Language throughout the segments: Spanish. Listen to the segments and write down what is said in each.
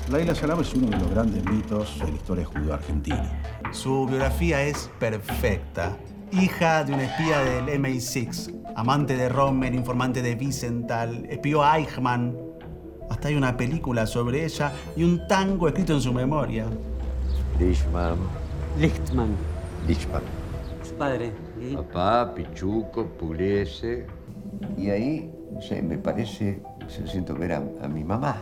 Laila Salam es uno de los grandes mitos de la historia judío-argentina. Su biografía es perfecta. Hija de un espía del MI6, amante de Rommel, informante de Wiesenthal, espió a Eichmann. Hasta hay una película sobre ella y un tango escrito en su memoria. Lichtman. Su padre. ¿Y? Papá, Pichuco, Pugliese. Y ahí, no sé, me parece, yo siento ver a mi mamá.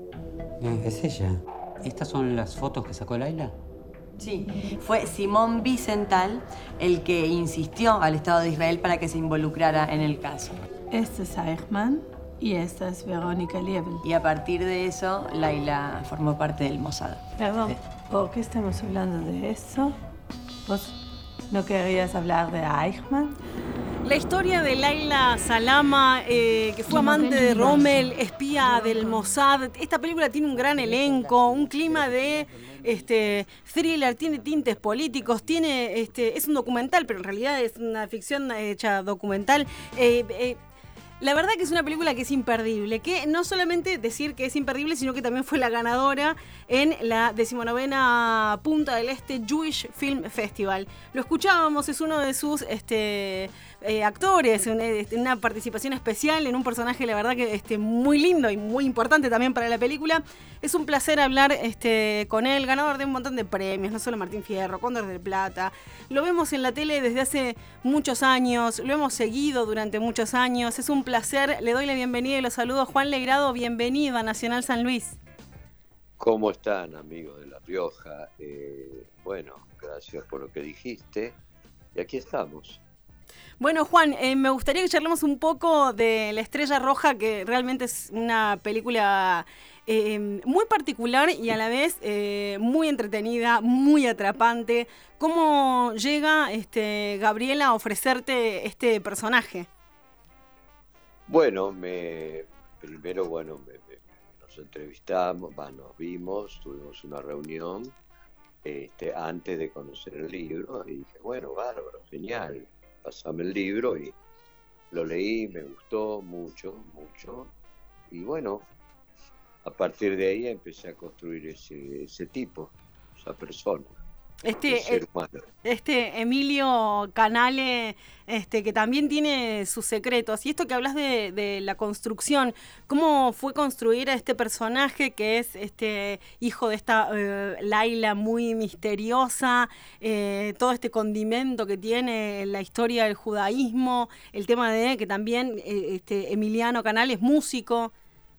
Es ella. ¿Estas son las fotos que sacó Laila? Sí, fue Simón Wiesenthal el que insistió al Estado de Israel para que se involucrara en el caso. Este es Eichmann y esta es Verónica Liebel. Y a partir de eso, Laila formó parte del Mossad. Perdón, ¿por qué estamos hablando de eso? ¿Vos no querías hablar de Eichmann? La historia de Laila Salama, que fue amante de Rommel, espía del Mossad. Esta película tiene un gran elenco, un clima de thriller, tiene tintes políticos, es un documental, pero en realidad es una ficción hecha documental. La verdad que es una película que es imperdible, que no solamente decir que es imperdible, sino que también fue la ganadora en la 19ª Punta del Este Jewish Film Festival. Lo escuchábamos, es uno de sus actores, una participación especial en un personaje, la verdad que muy lindo y muy importante también para la película. Es un placer hablar con él, ganador de un montón de premios, no solo Martín Fierro, Cóndor de Plata. Lo vemos en la tele desde hace muchos años, lo hemos seguido durante muchos años. Es un placer, le doy la bienvenida y los saludo. Juan Legrado, bienvenido a Nacional San Luis. ¿Cómo están, amigos de La Rioja? Bueno, gracias por lo que dijiste. Y aquí estamos. Bueno, Juan, me gustaría que charlemos un poco de La Estrella Roja, que realmente es una película muy particular y a la vez muy entretenida, muy atrapante. ¿Cómo llega Gabriela a ofrecerte este personaje? Bueno, primero nos entrevistamos, nos vimos, tuvimos una reunión antes de conocer el libro y dije, bueno, bárbaro, genial, pasame el libro y lo leí, me gustó mucho, y bueno, a partir de ahí empecé a construir ese tipo, esa persona. Emilio Canale, que también tiene sus secretos. Y esto que hablas de la construcción, ¿cómo fue construir a este personaje que es hijo de esta Laila muy misteriosa? Todo este condimento que tiene la historia del judaísmo, el tema de que también Emiliano Canale es músico.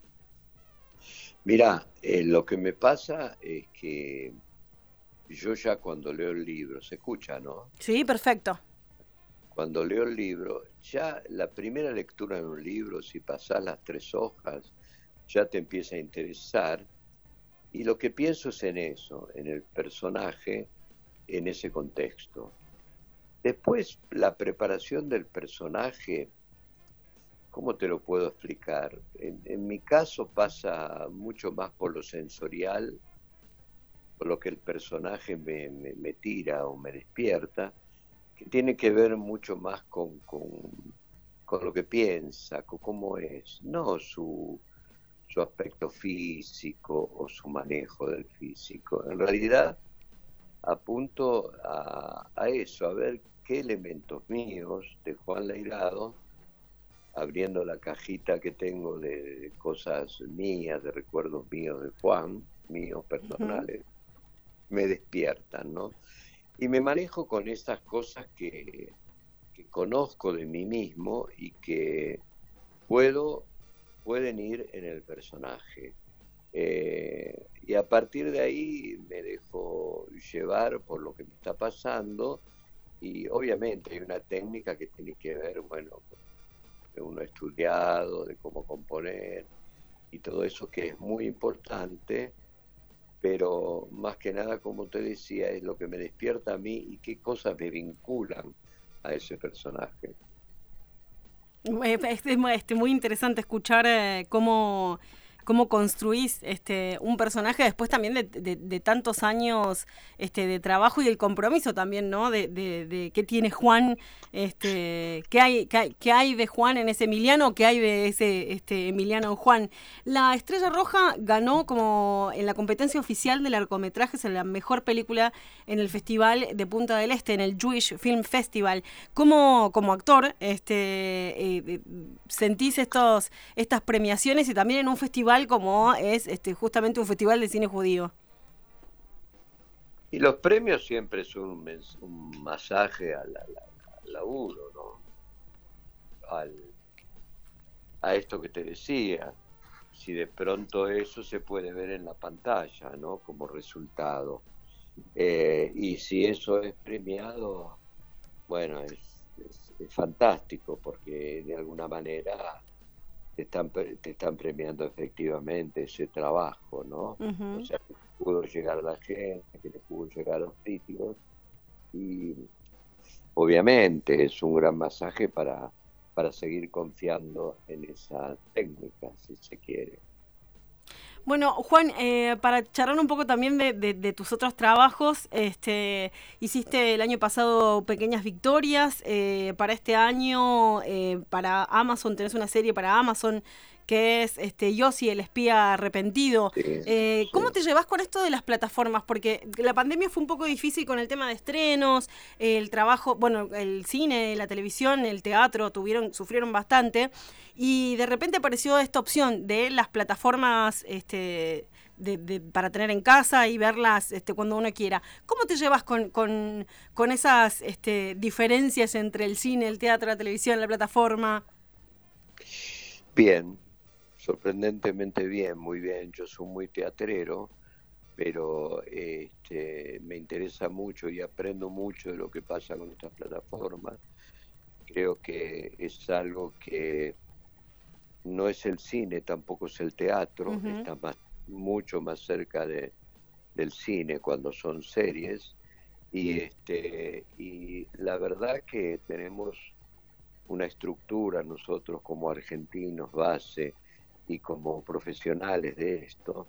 Mirá, lo que me pasa es que yo ya cuando leo el libro, se escucha, ¿no? Sí, perfecto. Cuando leo el libro, ya la primera lectura de un libro, si pasás las 3 hojas, ya te empieza a interesar. Y lo que pienso es en eso, en el personaje, en ese contexto. Después, la preparación del personaje, ¿cómo te lo puedo explicar? En mi caso pasa mucho más por lo sensorial, por lo que el personaje me tira o me despierta, que tiene que ver mucho más con lo que piensa, con cómo es, no su aspecto físico o su manejo del físico. En realidad apunto a eso, a ver qué elementos míos de Juan Legrado, abriendo la cajita que tengo de cosas mías, de recuerdos míos de Juan, míos personales, me despiertan, ¿no? Y me manejo con estas cosas que conozco de mí mismo y que pueden ir en el personaje. Y a partir de ahí me dejo llevar por lo que me está pasando y obviamente hay una técnica que tiene que ver, bueno, que uno ha estudiado, de cómo componer y todo eso que es muy importante, pero más que nada, como te decía, es lo que me despierta a mí y qué cosas me vinculan a ese personaje. Es muy interesante escuchar cómo cómo construís un personaje después también de tantos años de trabajo y el compromiso también, ¿no? De qué tiene Juan, qué hay de Juan en ese Emiliano, qué hay de ese Emiliano en Juan. La Estrella Roja ganó como en la competencia oficial de largometrajes en la mejor película en el Festival de Punta del Este, en el Jewish Film Festival. Como actor, sentís estas premiaciones y también en un festival como es justamente un festival de cine judío. Y los premios siempre son un masaje al laburo, ¿no? A esto que te decía, si de pronto eso se puede ver en la pantalla, ¿no? Como resultado. Y si eso es premiado, bueno, es fantástico, porque de alguna manera te están premiando efectivamente ese trabajo, ¿no? Uh-huh. O sea, que pudo llegar a la gente, que le pudo llegar a los críticos, y obviamente es un gran masaje para seguir confiando en esa técnica, si se quiere. Bueno, Juan, para charlar un poco también de tus otros trabajos, hiciste el año pasado Pequeñas Victorias, para este año para Amazon, tenés una serie para Amazon que es Yossi, el espía arrepentido. Sí. ¿Cómo te llevas con esto de las plataformas? Porque la pandemia fue un poco difícil con el tema de estrenos, el trabajo, bueno, el cine, la televisión, el teatro sufrieron bastante, y de repente apareció esta opción de las plataformas para tener en casa y verlas cuando uno quiera. ¿Cómo te llevas con esas diferencias entre el cine, el teatro, la televisión, la plataforma? Bien, sorprendentemente bien, muy bien. Yo soy muy teatrero, pero me interesa mucho y aprendo mucho de lo que pasa con estas plataformas. Creo que es algo que no es el cine, tampoco es el teatro, uh-huh. Está mucho más cerca del cine cuando son series, y la verdad que tenemos una estructura nosotros como argentinos base y como profesionales de esto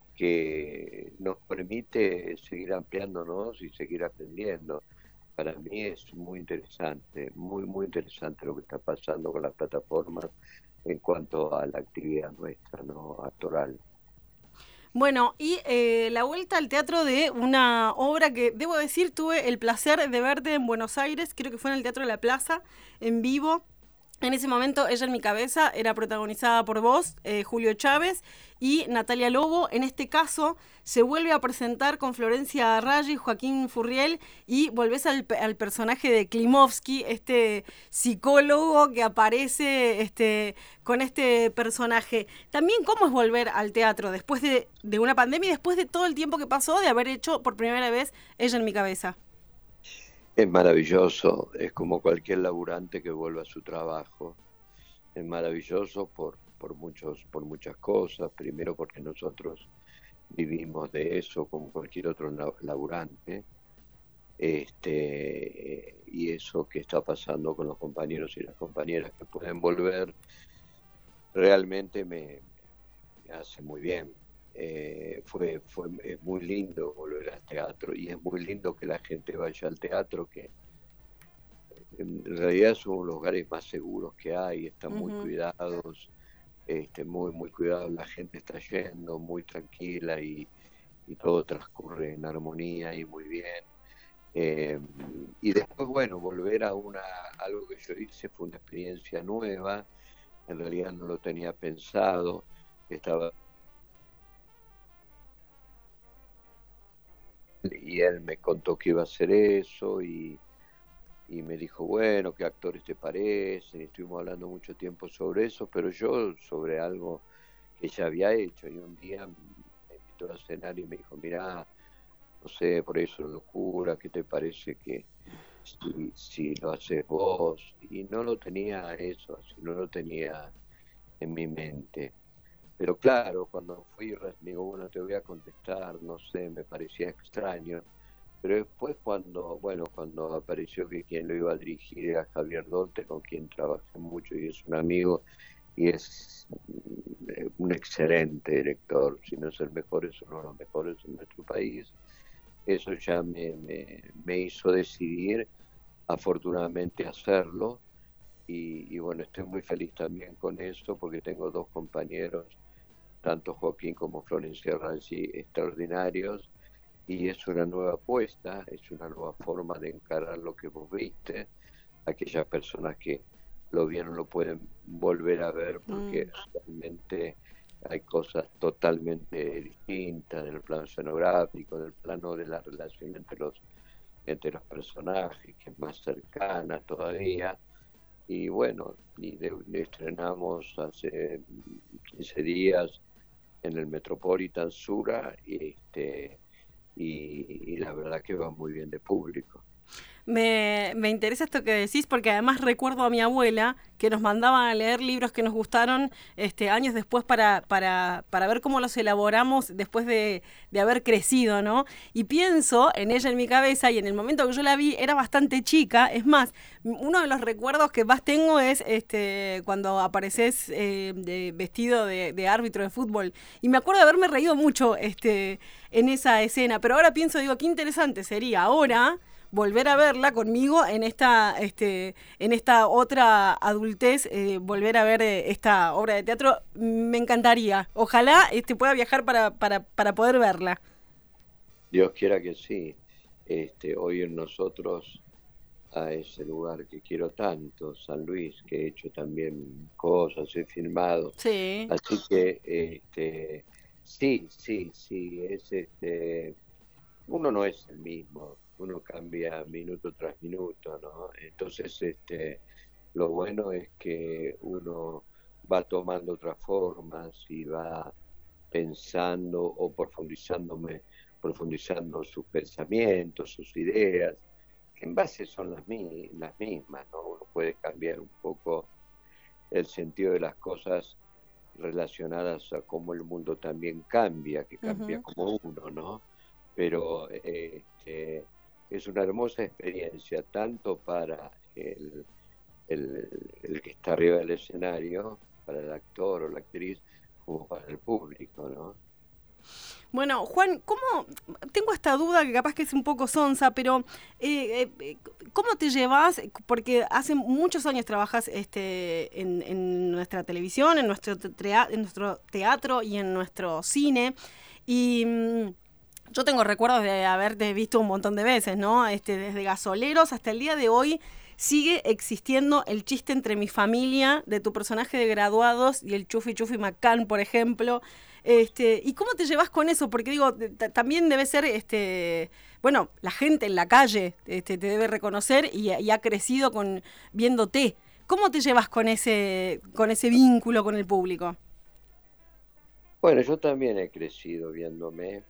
que nos permite seguir ampliándonos y seguir aprendiendo. Para mí es muy interesante, muy interesante lo que está pasando con las plataformas en cuanto a la actividad nuestra, ¿no? Actoral. Bueno, y la vuelta al teatro de una obra que, debo decir, tuve el placer de verte en Buenos Aires, creo que fue en el Teatro de la Plaza, en vivo. En ese momento, Ella en mi cabeza era protagonizada por vos, Julio Chávez y Natalia Lobo. En este caso, se vuelve a presentar con Florencia Raggi, Joaquín Furriel, y volvés al personaje de Klimovsky, este psicólogo que aparece con este personaje. También, ¿cómo es volver al teatro después de una pandemia y después de todo el tiempo que pasó de haber hecho por primera vez Ella en mi cabeza? Es maravilloso, es como cualquier laburante que vuelve a su trabajo. Es maravilloso por muchas cosas. Primero porque nosotros vivimos de eso como cualquier otro laburante. Y eso que está pasando con los compañeros y las compañeras que pueden volver, realmente me hace muy bien. Es muy lindo volver al teatro, y es muy lindo que la gente vaya al teatro, que en realidad son los lugares más seguros que hay, están muy uh-huh. cuidados, muy cuidados, la gente está yendo muy tranquila y todo transcurre en armonía y muy bien. Y después, bueno, volver a algo que yo hice fue una experiencia nueva, en realidad no lo tenía pensado, y él me contó que iba a hacer eso y me dijo, bueno, ¿qué actores te parecen? Y estuvimos hablando mucho tiempo sobre eso, pero yo sobre algo que ya había hecho, y un día me invitó a cenar y me dijo, mirá, no sé, por eso locura, ¿qué te parece que si lo haces vos? Y no lo tenía eso, no lo tenía en mi mente. Pero claro, cuando fui, digo, bueno, te voy a contestar, no sé, me parecía extraño. Pero después cuando apareció que quien lo iba a dirigir era Javier Dolte, con quien trabajé mucho y es un amigo, y es un excelente director, si no es el mejor, es uno de los mejores en nuestro país. Eso ya me hizo decidir, afortunadamente, hacerlo. Y bueno, estoy muy feliz también con eso, porque tengo dos compañeros, tanto Joaquín como Florencia Ranzi, extraordinarios, y es una nueva apuesta, es una nueva forma de encarar lo que vos viste. Aquellas personas que lo vieron lo pueden volver a ver, porque realmente hay cosas totalmente distintas en el plano escenográfico, en el plano de la relación entre los personajes, que es más cercana todavía. Y bueno, estrenamos hace 15 días en el Metropolitan Sura, y la verdad que va muy bien de público. Me interesa esto que decís, porque además recuerdo a mi abuela que nos mandaba a leer libros que nos gustaron años después para ver cómo los elaboramos después de haber crecido, ¿no? Y pienso en ella en mi cabeza, y en el momento que yo la vi era bastante chica. Es más, uno de los recuerdos que más tengo es cuando apareces vestido de árbitro de fútbol. Y me acuerdo de haberme reído mucho en esa escena. Pero ahora pienso, digo, qué interesante sería ahora volver a verla conmigo en esta otra adultez, volver a ver esta obra de teatro. Me encantaría. Ojalá pueda viajar para poder verla. Dios quiera que sí. Hoy en nosotros, a ese lugar que quiero tanto, San Luis, que he hecho también cosas, he filmado. Sí. Así que sí, es uno no es el mismo. Uno cambia minuto tras minuto, ¿no? Entonces, lo bueno es que uno va tomando otras formas y va pensando o profundizando sus pensamientos, sus ideas, que en base son las mismas, ¿no? Uno puede cambiar un poco el sentido de las cosas relacionadas a cómo el mundo también cambia, que cambia como uno, ¿no? Pero es una hermosa experiencia, tanto para el que está arriba del escenario, para el actor o la actriz, como para el público, ¿no? Bueno, Juan, ¿cómo? Tengo esta duda que capaz que es un poco sonsa, pero ¿cómo te llevas? Porque hace muchos años trabajas en nuestra televisión, en nuestro teatro y en nuestro cine, y yo tengo recuerdos de haberte visto un montón de veces, ¿no? Desde Gasoleros hasta el día de hoy sigue existiendo el chiste entre mi familia de tu personaje de Graduados y el Chufi McCann, por ejemplo. ¿Y cómo te llevas con eso? Porque digo, también debe ser, bueno, la gente en la calle te debe reconocer y ha crecido viéndote. ¿Cómo te llevas con ese vínculo con el público? Bueno, yo también he crecido viéndome.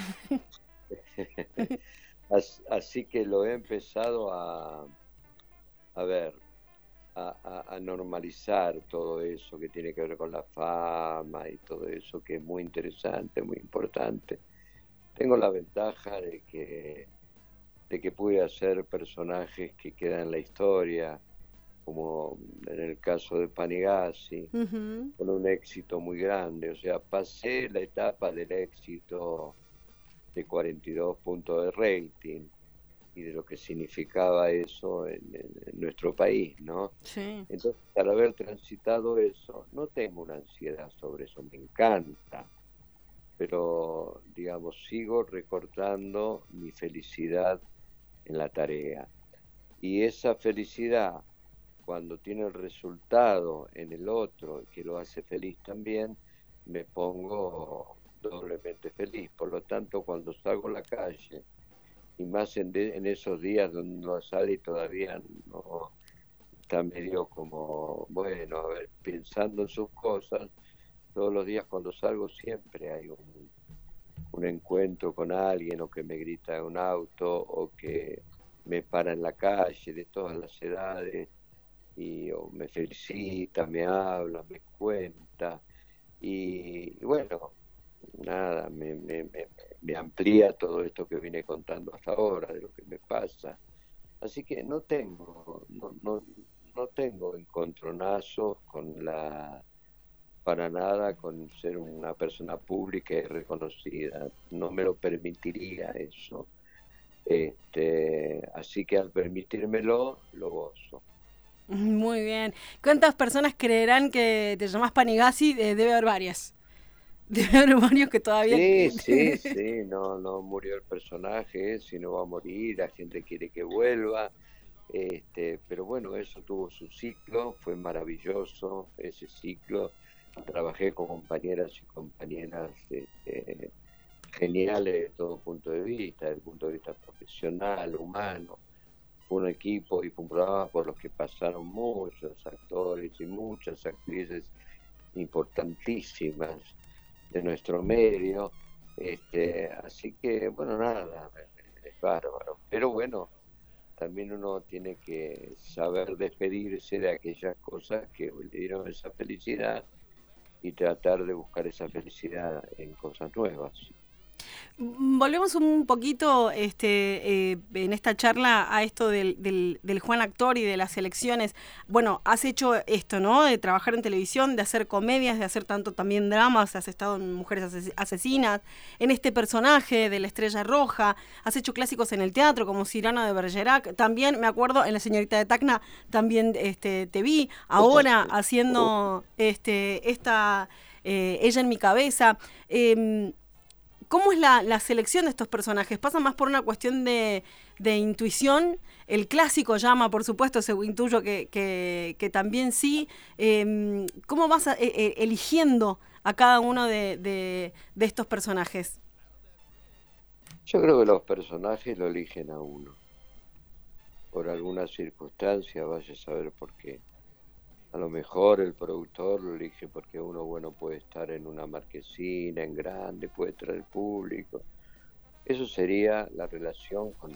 Así que lo he empezado a ver, a normalizar todo eso que tiene que ver con la fama y todo eso, que es muy interesante, muy importante. Tengo la ventaja de que pude hacer personajes que quedan en la historia, como en el caso de Panigasi, con un éxito muy grande. O sea, pasé la etapa del éxito de 42 puntos de rating y de lo que significaba eso en nuestro país, ¿no? Sí. Entonces, al haber transitado eso, no tengo una ansiedad sobre eso, me encanta, pero, digamos, sigo recortando mi felicidad en la tarea. Y esa felicidad, cuando tiene el resultado en el otro, que lo hace feliz también, me pongo doblemente feliz. Por lo tanto, cuando salgo a la calle, y más en esos días donde uno sale y todavía no está medio como, bueno, a ver, pensando en sus cosas, todos los días cuando salgo siempre hay un encuentro con alguien, o que me grita en un auto, o que me para en la calle, de todas las edades, o me felicita, me habla, me cuenta, y bueno, nada, me amplía todo esto que vine contando hasta ahora, de lo que me pasa. Así que no tengo encontronazos para nada con ser una persona pública y reconocida. No me lo permitiría eso. Así que al permitírmelo, lo gozo. Muy bien. ¿Cuántas personas creerán que te llamás Panigasi? Debe haber varias. Debe haber varios que todavía... Sí, no murió el personaje, sino va a morir, la gente quiere que vuelva. Pero bueno, eso tuvo su ciclo, fue maravilloso ese ciclo. Trabajé con compañeras y compañeras geniales de todo punto de vista, desde el punto de vista profesional, humano. Fue un equipo y fue un programa por los que pasaron muchos actores y muchas actrices importantísimas de nuestro medio. Así que, bueno, nada, es bárbaro. Pero bueno, también uno tiene que saber despedirse de aquellas cosas que le dieron esa felicidad y tratar de buscar esa felicidad en cosas nuevas. Volvemos un poquito en esta charla a esto del Juan actor y de las elecciones. Bueno, has hecho esto, ¿no? De trabajar en televisión, de hacer comedias, de hacer tanto también dramas, has estado en Mujeres Asesinas, en este personaje de la Estrella Roja, has hecho clásicos en el teatro como Cyrano de Bergerac, también me acuerdo en La Señorita de Tacna, también te vi ahora haciendo esta Ella en mi cabeza. ¿Cómo es la selección de estos personajes? ¿Pasa más por una cuestión de intuición? El clásico llama, por supuesto, ese intuyo que también sí. ¿Cómo vas eligiendo a cada uno de estos personajes? Yo creo que los personajes lo eligen a uno. Por alguna circunstancia, vaya a saber por qué. A lo mejor el productor lo elige porque uno, bueno, puede estar en una marquesina, en grande, puede traer público. Eso sería la relación con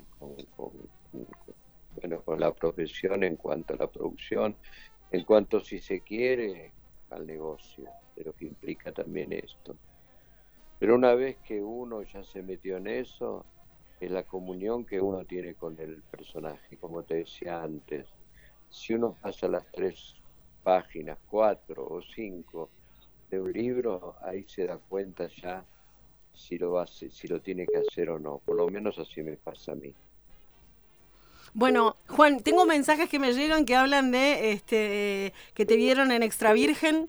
la profesión en cuanto a la producción, en cuanto, si se quiere, al negocio, de lo que implica también esto. Pero una vez que uno ya se metió en eso, es la comunión que uno tiene con el personaje, como te decía antes. Si uno pasa las 3 páginas, 4 o 5 de un libro, ahí se da cuenta ya si lo tiene que hacer o no. Por lo menos así me pasa a mí. Bueno, Juan, tengo mensajes que me llegan que hablan de que te vieron en Extra Virgen,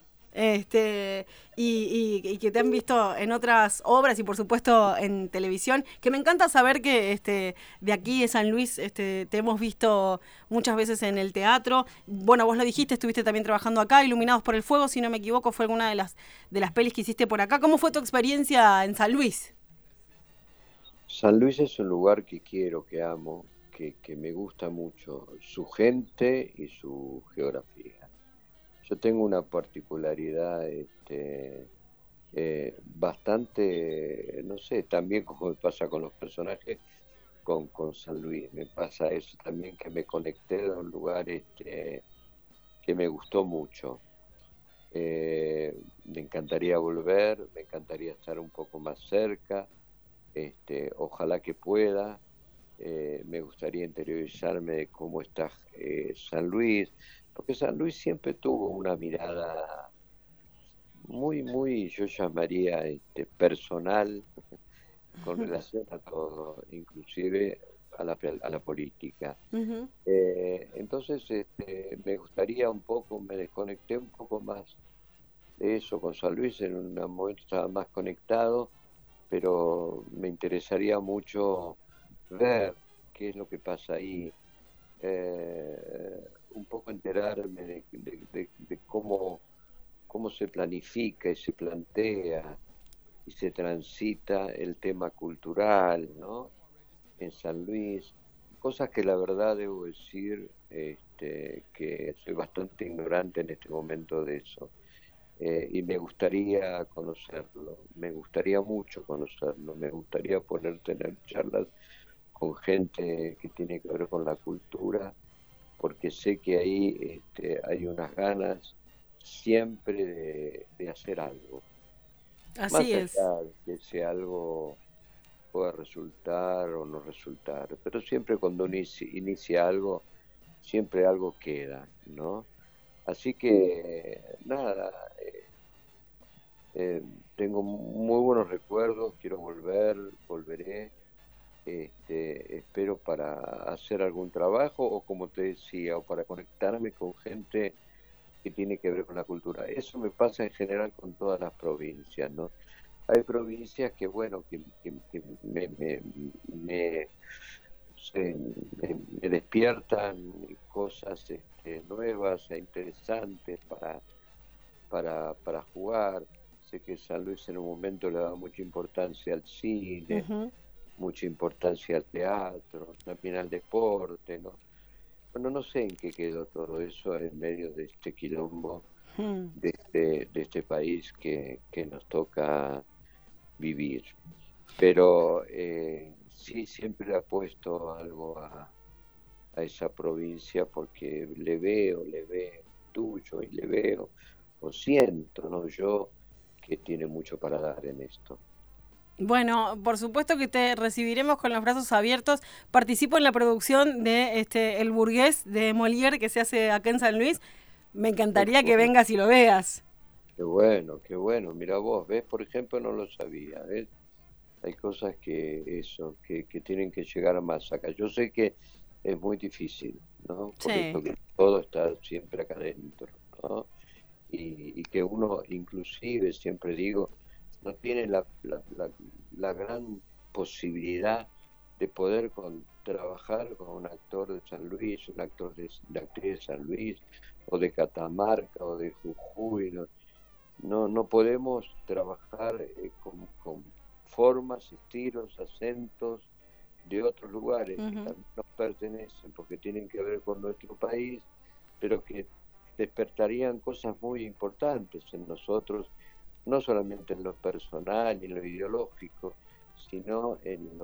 y que te han visto en otras obras y por supuesto en televisión, que me encanta saber que de aquí de San Luis te hemos visto muchas veces en el teatro. Bueno, vos lo dijiste, estuviste también trabajando acá, Iluminados por el Fuego, si no me equivoco, fue alguna de las pelis que hiciste por acá. ¿Cómo fue tu experiencia en San Luis? San Luis es un lugar que quiero, que amo, que me gusta mucho, su gente y su geografía. Yo tengo una particularidad bastante, no sé, también como me pasa con los personajes, con San Luis. Me pasa eso también, que me conecté a un lugar que me gustó mucho. Me encantaría volver, me encantaría estar un poco más cerca, ojalá que pueda. Me gustaría interiorizarme de cómo está San Luis, porque San Luis siempre tuvo una mirada muy, yo llamaría personal, con relación a todo, inclusive a la política. Uh-huh. Entonces me gustaría un poco, me desconecté un poco más de eso con San Luis, en un momento estaba más conectado, pero me interesaría mucho ver qué es lo que pasa ahí, un poco enterarme de cómo se planifica y se plantea y se transita el tema cultural, ¿no?, en San Luis, cosas que la verdad debo decir que soy bastante ignorante en este momento de eso. Y me gustaría conocerlo, me gustaría mucho conocerlo, me gustaría poder tener charlas con gente que tiene que ver con la cultura, porque sé que ahí hay unas ganas siempre de hacer algo. Así Más es. allá de que ese algo pueda resultar o no resultar, pero siempre cuando uno inicia algo, siempre algo queda, ¿no? Así que nada, tengo muy buenos recuerdos, quiero volveré, espero para hacer algún trabajo o como te decía, o para conectarme con gente que tiene que ver con la cultura. Eso me pasa en general con todas las provincias, ¿no? Hay provincias que, bueno, que me, me despiertan cosas nuevas e interesantes para jugar. Sé que San Luis en un momento le daba mucha importancia al cine, mucha importancia al teatro, también al deporte, ¿no? Bueno, no sé en qué quedó todo eso en medio de este quilombo, de este país que nos toca vivir. Pero sí, siempre le apuesto algo a esa provincia porque le veo tuyo y le veo o siento, ¿no? Yo que tiene mucho para dar en esto. Bueno, por supuesto que te recibiremos con los brazos abiertos. Participo en la producción de El Burgués de Molière que se hace acá en San Luis. Me encantaría que vengas y lo veas. Qué bueno, qué bueno. Mira vos, ¿ves? Por ejemplo, no lo sabía, ¿ves? Hay cosas que tienen que llegar más acá. Yo sé que es muy difícil, ¿no? Porque todo está siempre acá adentro, ¿no? Y que uno, inclusive, siempre digo, no tiene la gran posibilidad de poder trabajar con un actor de San Luis, un actor de actriz de San Luis, o de Catamarca, o de Jujuy. No podemos trabajar con formas, estilos, acentos de otros lugares que también nos pertenecen, porque tienen que ver con nuestro país, pero que despertarían cosas muy importantes en nosotros, no solamente en lo personal y en lo ideológico, sino en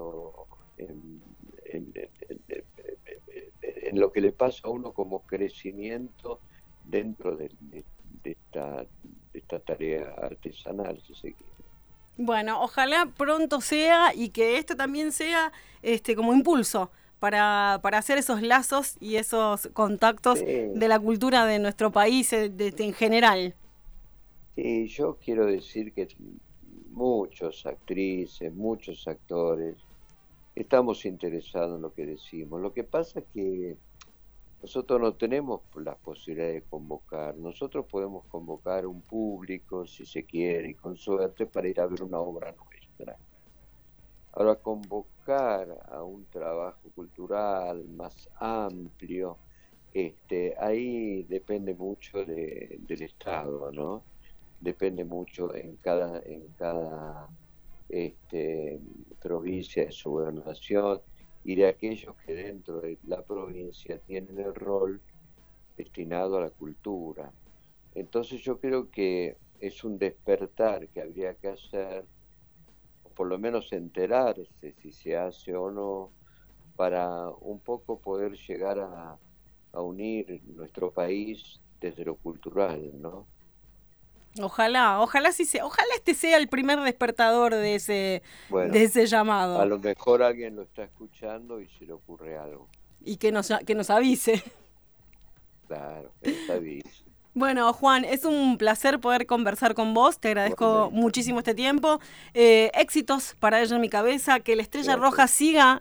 lo que le pasa a uno como crecimiento dentro de esta tarea artesanal, si se quiere. Bueno, ojalá pronto sea y que esto también sea como impulso para hacer esos lazos y esos contactos de la cultura de nuestro país en general. Sí, yo quiero decir que muchos actrices, muchos actores, estamos interesados en lo que decimos. Lo que pasa es que nosotros no tenemos las posibilidades de convocar. Nosotros podemos convocar un público, si se quiere, y con suerte, para ir a ver una obra nuestra. Ahora, convocar a un trabajo cultural más amplio, ahí depende mucho del Estado, ¿no? Depende mucho en cada provincia de su gobernación y de aquellos que dentro de la provincia tienen el rol destinado a la cultura. Entonces yo creo que es un despertar que habría que hacer, o por lo menos enterarse si se hace o no, para un poco poder llegar a unir nuestro país desde lo cultural, ¿no? Ojalá este sea el primer despertador de ese llamado. A lo mejor alguien lo está escuchando y se le ocurre algo. Y que nos avise. Claro, que nos avise. Bueno, Juan, es un placer poder conversar con vos. Te agradezco muchísimo este tiempo. Éxitos para Ella en mi cabeza. Que la Estrella Roja siga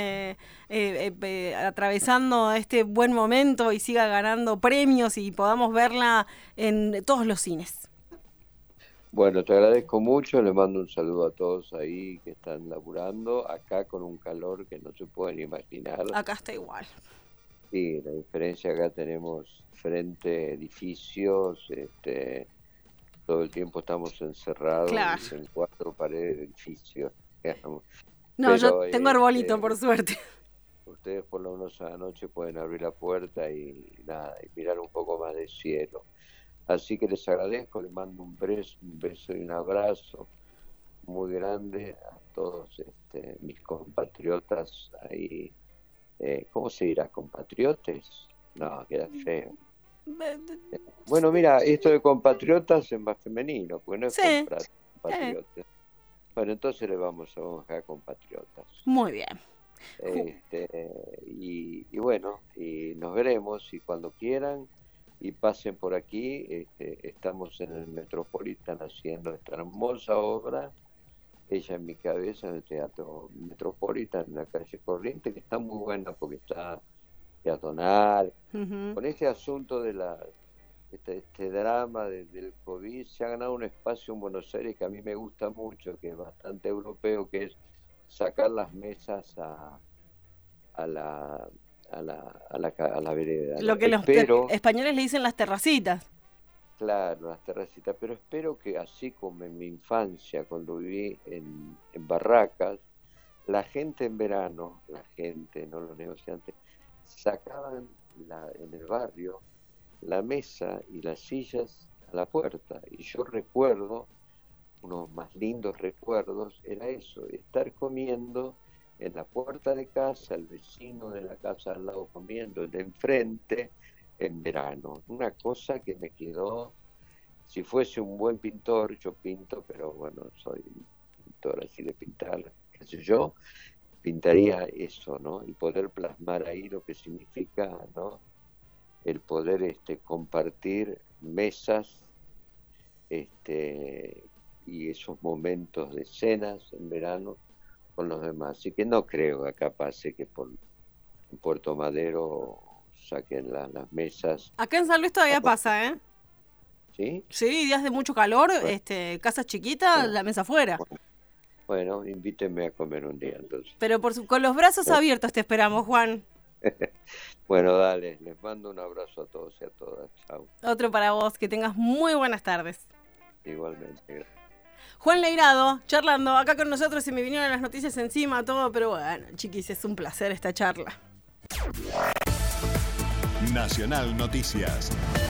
atravesando este buen momento y siga ganando premios y podamos verla en todos los cines. Bueno, te agradezco mucho, le mando un saludo a todos ahí que están laburando, acá con un calor que no se pueden imaginar. Acá está igual. Sí, la diferencia acá tenemos frente edificios, todo el tiempo estamos encerrados en 4 paredes de edificios. Digamos. No, pero, yo tengo arbolito, por suerte. Ustedes por lo menos a la noche pueden abrir la puerta y mirar un poco más de cielo. Así que les agradezco, les mando un beso y un abrazo muy grande a todos mis compatriotas ahí. ¿Cómo se dirá? ¿Compatriotes? No, queda feo. Bueno, mira, esto de compatriotas es más femenino, porque no es compatriotas. Bueno, entonces le vamos a dejar compatriotas. Muy bien. Y bueno, y nos veremos y cuando quieran. y pasen por aquí. Estamos en el Metropolitan haciendo esta hermosa obra, Ella en mi cabeza, en el Teatro Metropolitan, en la calle Corriente, que está muy buena porque está peatonal. Con este asunto de este drama del COVID, se ha ganado un espacio en Buenos Aires que a mí me gusta mucho, que es bastante europeo, que es sacar las mesas a la vereda. Lo que los españoles le dicen las terracitas. Claro, las terracitas, pero espero que así como en mi infancia, cuando viví en barracas, la gente en verano, no los negociantes, sacaban en el barrio la mesa y las sillas a la puerta. Y yo recuerdo, unos más lindos recuerdos, era eso, estar comiendo en la puerta de casa, el vecino de la casa al lado comiendo, el de enfrente, en verano. Una cosa que me quedó. Si fuese un buen pintor, yo pinto, pero bueno, soy pintor así de pintar, qué sé yo, pintaría eso, ¿no? El poder plasmar ahí lo que significa, ¿no? El poder compartir mesas y esos momentos de cenas en verano con los demás. Así que no creo que acá pase que por Puerto Madero saquen las mesas. Acá en San Luis todavía pasa, ¿eh? ¿Sí? Sí, días de mucho calor, casas chiquitas, la mesa afuera. Bueno, invítenme a comer un día entonces. Pero con los brazos abiertos te esperamos, Juan. Bueno, dale, les mando un abrazo a todos y a todas. Chao. Otro para vos, que tengas muy buenas tardes. Igualmente. Juan Leirado, charlando acá con nosotros, se me vinieron las noticias encima, todo, pero bueno, chiquis, es un placer esta charla. Nacional Noticias.